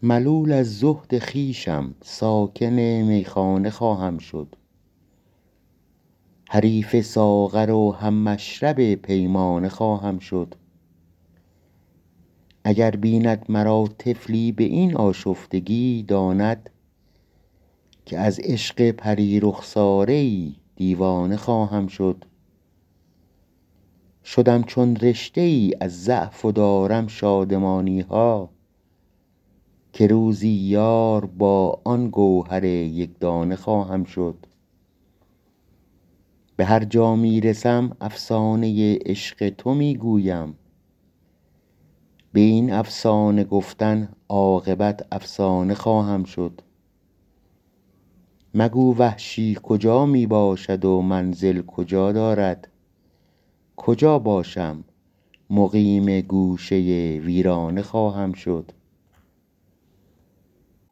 ملول از زهد خویشم ساکن میخانه خواهم شد. حریف ساغر و هم مشرب پیمانه خواهم شد. اگر بیند مرا طفلی به این آشفتگی، داند که از عشق پری رخساره ای دیوانه خواهم شد. شدم چون رشته ای از ضعف و دارم شادمانی ها، که روزی یار با آن گوهر یکدانه خواهم شد. به هر جا می رسم افسانه عشق تو می گویم، به این افسانه گفتن عاقبت افسانه خواهم شد. مگو وحشی کجا می باشد و منزل کجا دارد؟ کجا باشم؟ مقیم گوشه ویرانه خواهم شد.